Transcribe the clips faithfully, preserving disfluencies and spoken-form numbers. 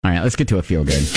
All right, let's get to a feel good.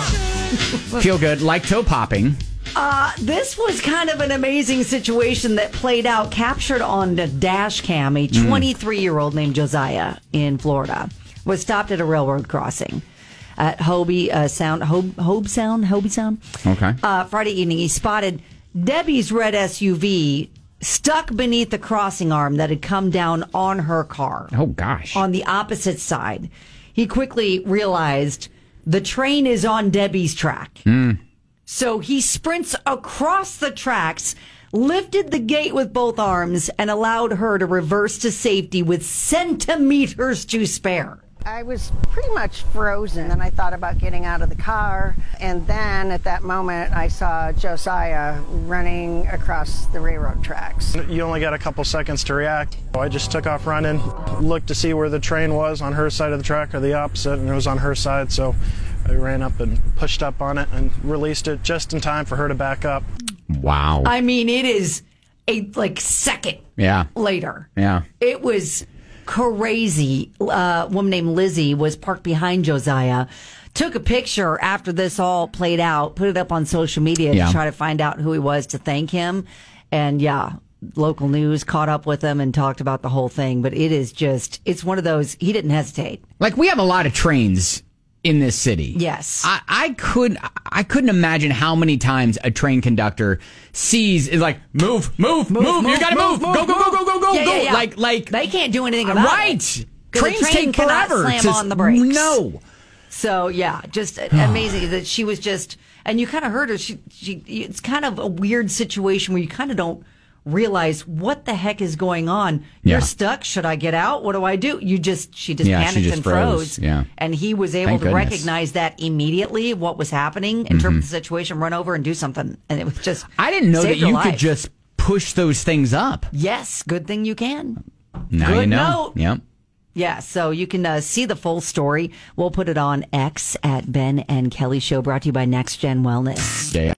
Feel good, like toe popping. Uh, this was kind of an amazing situation that played out, captured on the dash cam. A twenty-three-year-old named Josiah in Florida was stopped at a railroad crossing at Hobie uh, Sound, Hobe, Hobe Sound, Hobie Sound. Okay. Uh, Friday evening, he spotted Debbie's red S U V stuck beneath the crossing arm that had come down on her car. Oh, gosh. On the opposite side. He quickly realized the train is on Debbie's track. Mm. So he sprints across the tracks, lifted the gate with both arms, and allowed her to reverse to safety with centimeters to spare. I was pretty much frozen, and I thought about getting out of the car. And then at that moment, I saw Josiah running across the railroad tracks. You only got a couple seconds to react. I just took off running, looked to see where the train was, on her side of the track or the opposite, and it was on her side. So I ran up and pushed up on it and released it just in time for her to back up. Wow. I mean, it is a like second yeah. later. Yeah. It was crazy. Uh, a woman named Lizzie was parked behind Josiah, took a picture after this all played out, put it up on social media yeah. to try to find out who he was to thank him. And yeah, local news caught up with him and talked about the whole thing. But it is just, it's one of those, he didn't hesitate. Like, we have a lot of trains in this city. Yes. I, I could I couldn't imagine how many times a train conductor sees is like, move, move, move, move, you gotta move, move, go, go, go, go, go, go, yeah, go. Yeah, yeah. Like like they can't do anything about right. it. Right. Trains the train take forever slam to on the brakes. No. So yeah, just amazing that she was just, and you kind of heard her. She, she, it's kind of a weird situation where you kind of don't realize what the heck is going on. Yeah. You're stuck. Should I get out? What do I do? You just, she just Yeah, panicked she just and froze. froze. Yeah. And he was able Thank to goodness. recognize that immediately, what was happening, interpret the situation, run over and do something. And it was just, I didn't know that saved her you life. could just push those things up. Yes, good thing you can. Now Good you know. note. Yep. Yeah, so you can uh, see the full story. We'll put it on X at Ben and Kelly Show, brought to you by Next Gen Wellness. Yeah.